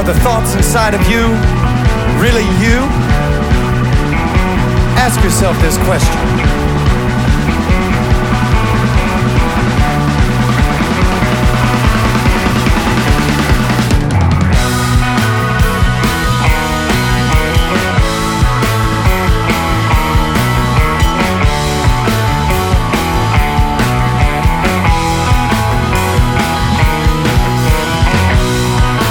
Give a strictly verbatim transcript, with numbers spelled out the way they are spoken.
Are the thoughts inside of you really you? Ask yourself this question.